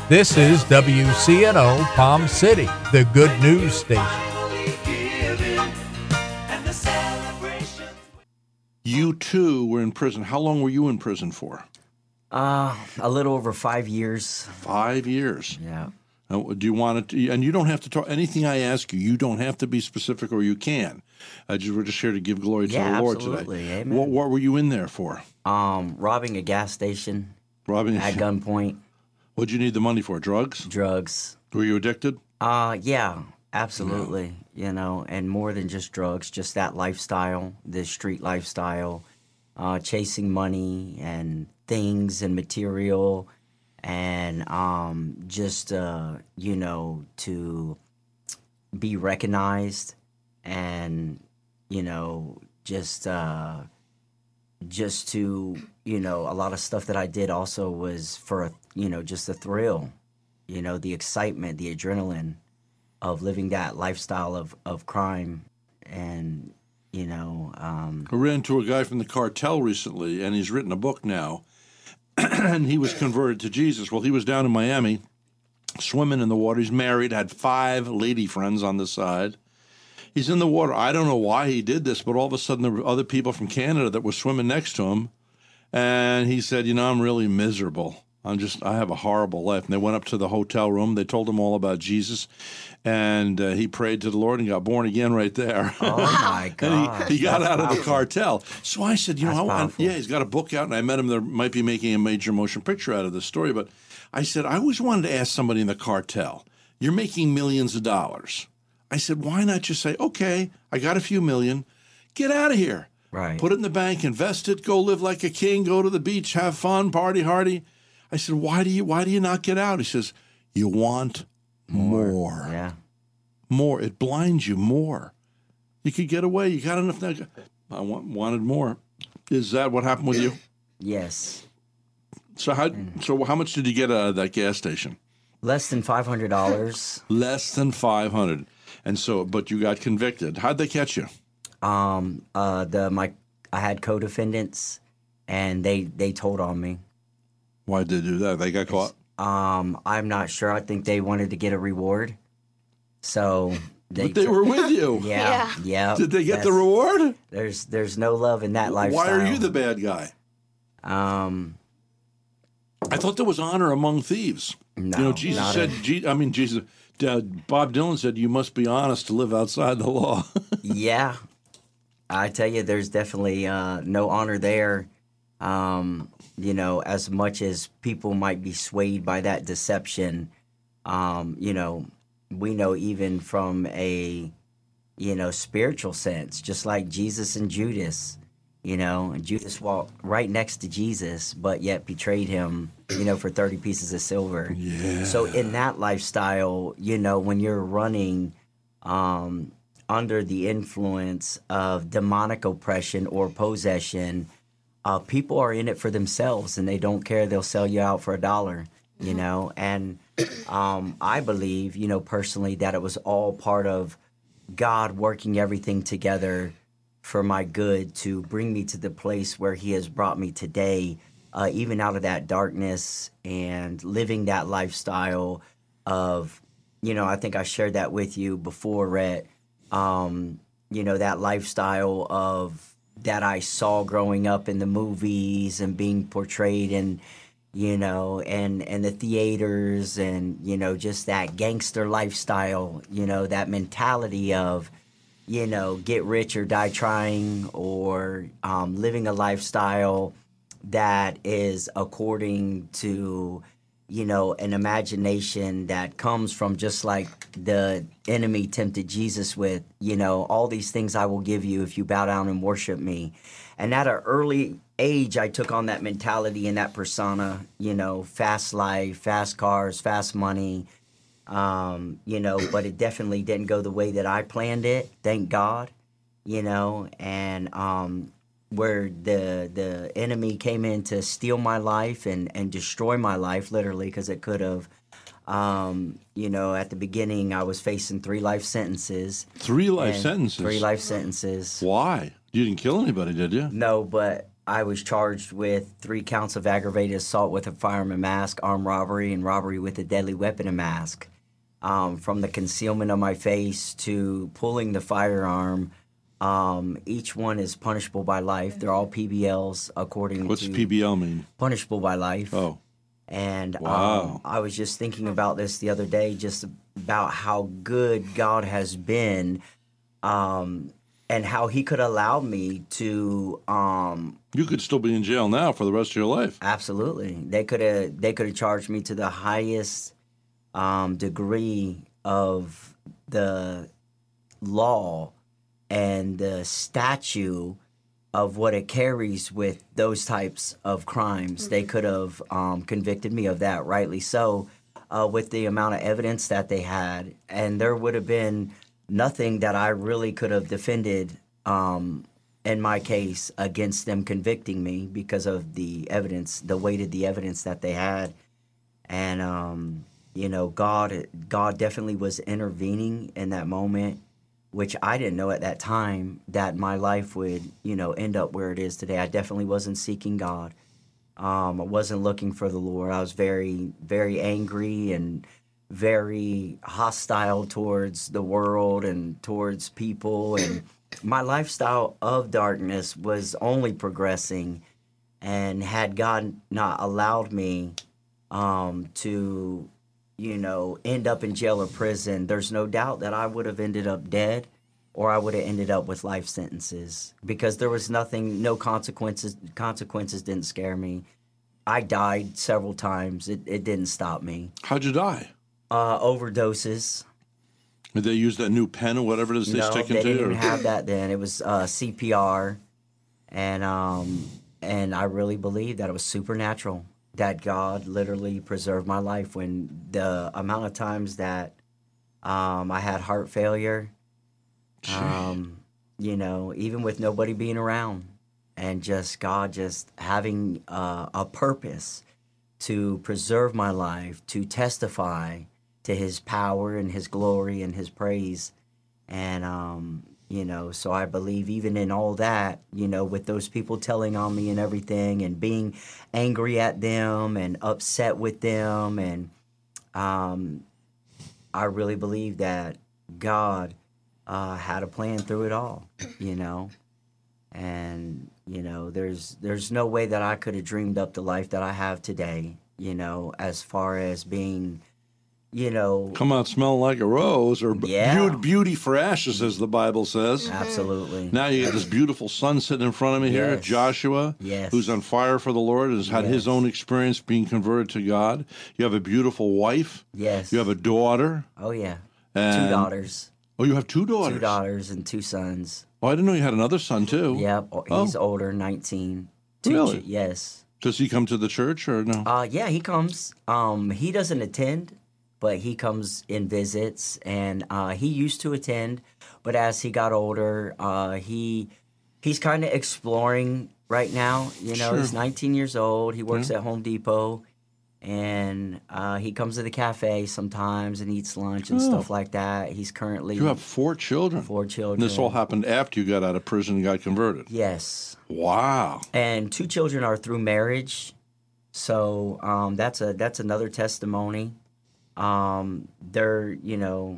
This is WCNO Palm City, the good news station. You too were in prison. How long were you in prison for? A little over 5 years. 5 years. Yeah. Do you want to? And you don't have to talk anything I ask you. You don't have to be specific, or you can. We're just here to give glory to the Lord absolutely. today. Amen. What were you in there for? Robbing a gas station Robbing at gunpoint. What'd you need the money for? Drugs? Drugs. Were you addicted? Yeah, absolutely. You know, and more than just drugs, just that lifestyle, this street lifestyle, chasing money and things and material, and just you know, to be recognized, and you know, just to, you know, a lot of stuff that I did also was for you know, just the thrill, you know, the excitement, the adrenaline of living that lifestyle of crime. And you know, I ran into a guy from the cartel recently, and he's written a book now, and he was converted to Jesus. Well, he was down in Miami swimming in the water. He's married, had 5 lady friends on the side. He's in the water. I don't know why he did this, but all of a sudden there were other people from Canada that were swimming next to him. And he said, you know, I'm really miserable. I have a horrible life. And they went up to the hotel room. They told him all about Jesus. And he prayed to the Lord and got born again right there. oh my God, And he got out of the cartel. So I said, you know, powerful. yeah, he's got a book out. And I met him. There might be making a major motion picture out of this story. But I said, I always wanted to ask somebody in the cartel, you're making millions of dollars. I said, why not just say, okay, I got a few million, get out of here. Right. Put it in the bank, invest it, go live like a king, go to the beach, have fun, party hardy. I said, why do you not get out? He says, you want more. Yeah. More. It blinds you more. You could get away. You got enough. I wanted more. Is that what happened with you? Yes. So how much did you get out of that gas station? Less than $500. Less than 500. And so, but you got convicted. How'd they catch you? I had co-defendants, and they told on me. Why'd they do that? They got caught? I'm not sure. I think they wanted to get a reward. So but they were with you. Yeah. Did they get the reward? There's no love in that lifestyle. Why are you the bad guy? I thought there was honor among thieves. No, you know, Jesus said, Bob Dylan said, you must be honest to live outside the law. Yeah. I tell you, there's definitely no honor there. You know, as much as people might be swayed by that deception, you know, we know even from a, you know, spiritual sense, just like Jesus and Judas, you know, and Judas walked right next to Jesus, but yet betrayed him, you know, for 30 pieces of silver. Yeah. So in that lifestyle, you know, when you're running under the influence of demonic oppression or possession, people are in it for themselves, and they don't care. They'll sell you out for $1, you know. And I believe, you know, personally, that it was all part of God working everything together for my good to bring me to the place where he has brought me today, even out of that darkness and living that lifestyle of, you know, I think I shared that with you before, Rhett, you know, that lifestyle of that I saw growing up in the movies and being portrayed in, you know, and the theaters, and, you know, just that gangster lifestyle, you know, that mentality of, you know, get rich or die trying, or living a lifestyle that is according to, you know, an imagination that comes from just like the enemy tempted Jesus with, you know, all these things I will give you if you bow down and worship me. And at an early age, I took on that mentality and that persona, you know, fast life, fast cars, fast money, you know, but it definitely didn't go the way that I planned it, thank God, you know, and where the enemy came in to steal my life and destroy my life, literally, because it could have. You know, at the beginning, I was facing 3 life sentences. 3 life sentences? 3 life sentences. Why? You didn't kill anybody, did you? No, but I was charged with 3 counts of aggravated assault with a firearm and mask, armed robbery, and robbery with a deadly weapon and mask. From the concealment of my face to pulling the firearm, each one is punishable by life. They're all PBLs according What's to PBL mean? punishable by life. Oh, And Wow. I was just thinking about this the other day, just about how good God has been, and how He could allow me to. you could still be in jail now for the rest of your life. Absolutely, they could have charged me to the highest degree of the law and the statute of what it carries with those types of crimes. They could have convicted me of that, rightly so, with the amount of evidence that they had. And there would have been nothing that I really could have defended in my case against them convicting me because of the evidence, the weight of the evidence that they had. And, you know, God definitely was intervening in that moment, which I didn't know at that time that my life would, you know, end up where it is today. I definitely wasn't seeking God. I wasn't looking for the Lord. I was very, very angry and very hostile towards the world and towards people. And my lifestyle of darkness was only progressing. And had God not allowed me to, you know, end up in jail or prison, there's no doubt that I would have ended up dead, or I would have ended up with life sentences, because there was nothing, no consequences. Consequences didn't scare me. I died several times. It didn't stop me. How'd you die? Overdoses. Did they use that new pen or whatever it is they No, stick they into? didn't Or- even have that then. It was CPR, and I really believe that it was supernatural, that God literally preserved my life. When the amount of times that I had heart failure, you know, even with nobody being around, and just God just having a purpose to preserve my life, to testify to His power and His glory and His praise. And, you know, so I believe even in all that, you know, with those people telling on me and everything, and being angry at them and upset with them, and I really believe that God had a plan through it all, you know. And, you know, there's no way that I could have dreamed up the life that I have today, you know, as far as being, you know. Come out smelling like a rose, or Yeah. beauty for ashes, as the Bible says. Absolutely. Now you got this beautiful son sitting in front of me here, Yes. Joshua, Yes. who's on fire for the Lord, has had his Yes. own experience being converted to God. You have a beautiful wife. Yes. You have a daughter. Oh, yeah. And, 2 daughters. Oh, you have 2 daughters. 2 daughters and 2 sons. Oh, I didn't know you had another son too. Yep. He's older, 19. Really? Yes. Does he come to the church or no? Yeah, he comes. He doesn't attend, but he comes in visits, and he used to attend, but as he got older, he's kind of exploring right now. You know, Sure. he's 19 years old. He works at Home Depot, and he comes to the cafe sometimes and eats lunch and stuff like that. He's currently You have 4 children. 4 children. And this all happened after you got out of prison and got converted. Yes. Wow. And 2 children are through marriage, so that's another testimony. They're, you know,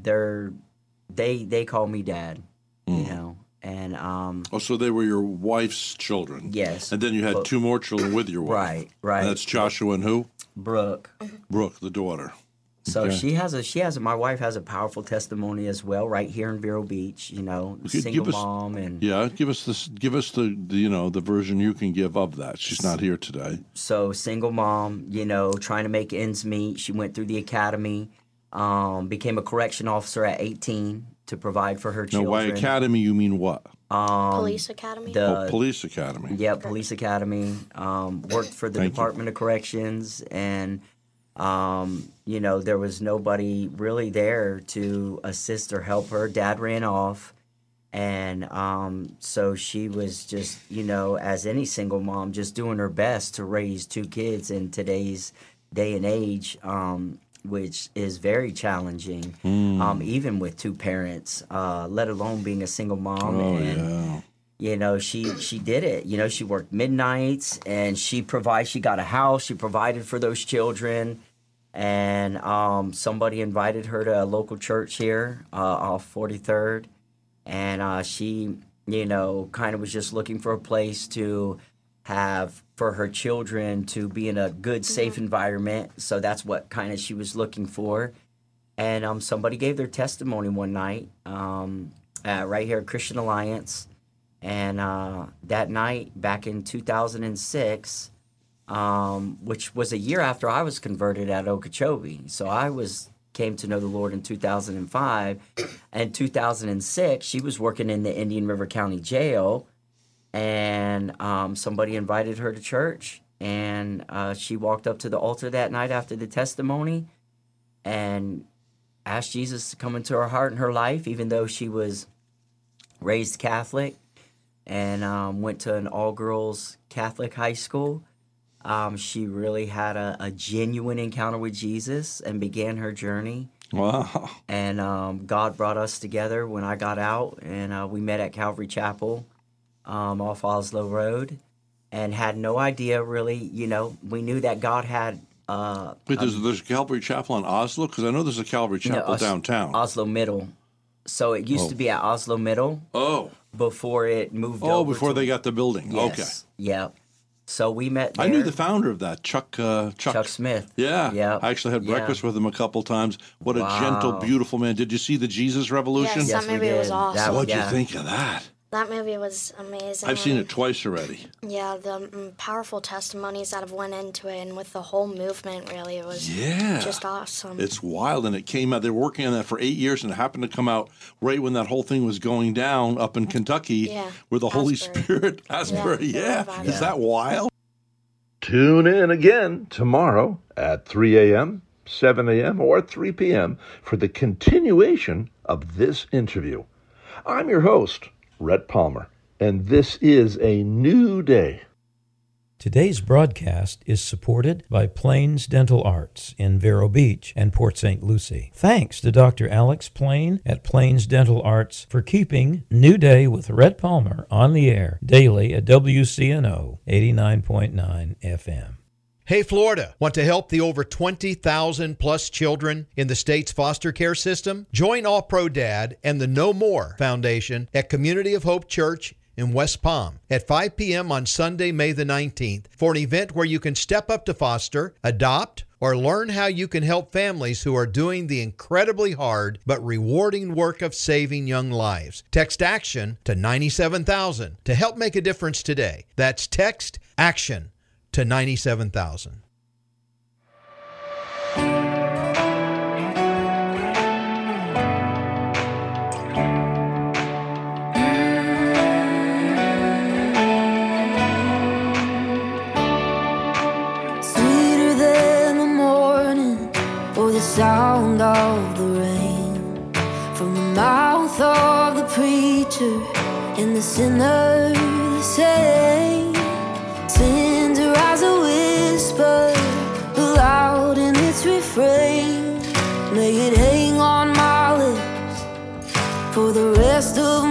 they call me dad, you know, and Oh, so they were your wife's children. yes, And then you had but- 2 more children with your wife. right. And that's Joshua and who? Brooke. Brooke, the daughter. So Okay. my wife has a powerful testimony as well, right here in Vero Beach. You know, single give us- mom, and Yeah, give us the you know, the version you can give of that. She's not here today. so single mom, you know, trying to make ends meet. She went through the academy, became a correction officer at 18 to provide for her Now, children. by academy, you mean what? Police Academy. Police academy. Yeah, police academy. Worked for the Thank you. Department of Corrections, and you know, there was nobody really there to assist or help her. Dad ran off, and so she was just, you know, as any single mom, just doing her best to raise 2 kids in today's day and age, which is very challenging, even with 2 parents, let alone being a single mom. Oh, and yeah. you know, she did it. You know, she worked midnights, and she got a house. She provided for those children, and somebody invited her to a local church here off 43rd, and she, you know, kind of was just looking for a place to have for her children to be in a good, safe environment. So that's what kind of she was looking for. And somebody gave their testimony one night right here at Christian Alliance. And that night, back in 2006, which was a year after I was converted at Okeechobee. So I came to know the Lord in 2005. And 2006, she was working in the Indian River County Jail, and somebody invited her to church. And she walked up to the altar that night after the testimony and asked Jesus to come into her heart and her life, even though she was raised Catholic, and went to an all-girls Catholic high school. She really had a genuine encounter with Jesus and began her journey. Wow. And God brought us together when I got out, and we met at Calvary Chapel off Oslo Road, and had no idea really, you know, we knew that God had... Wait, there's a Calvary Chapel in Oslo? Because I know there's a Calvary Chapel downtown. Oslo Middle. So it used to be at Oslo Middle. Oh. Before it moved over. Oh, before they got the building. Yes. Okay. Yeah. So we met there. I knew the founder of that, Chuck Smith. Yeah. Yeah. I actually had breakfast with him a couple times. What a gentle, beautiful man. Did you see the Jesus Revolution? Yes, that movie was awesome. What'd you think of that? That movie was amazing. I've seen it twice already. Yeah, the powerful testimonies that have went into it, and with the whole movement, really, it was just awesome. It's wild, and it came out. They were working on that for 8 years, and it happened to come out right when that whole thing was going down up in Kentucky, where the Holy Spirit, Asbury, Is that wild? Tune in again tomorrow at 3 a.m., 7 a.m., or 3 p.m. for the continuation of this interview. I'm your host, Rhett Palmer, and this is a new day. Today's broadcast is supported by Plains Dental Arts in Vero Beach and Port St. Lucie. Thanks to Dr. Alex Plain at Plains Dental Arts for keeping New Day with Rhett Palmer on the air daily at WCNO 89.9 FM. Hey, Florida, want to help the over 20,000 plus children in the state's foster care system? Join All Pro Dad and the No More Foundation at Community of Hope Church in West Palm at 5 p.m. on Sunday, May the 19th for an event where you can step up to foster, adopt, or learn how you can help families who are doing the incredibly hard but rewarding work of saving young lives. Text ACTION to 97,000 to help make a difference today. That's text ACTION to 97,000. Sweeter than the morning, or the sound of the rain, from the mouth of the preacher and the sinner the same. Sins rise a whisper, loud in its refrain. May it hang on my lips for the rest of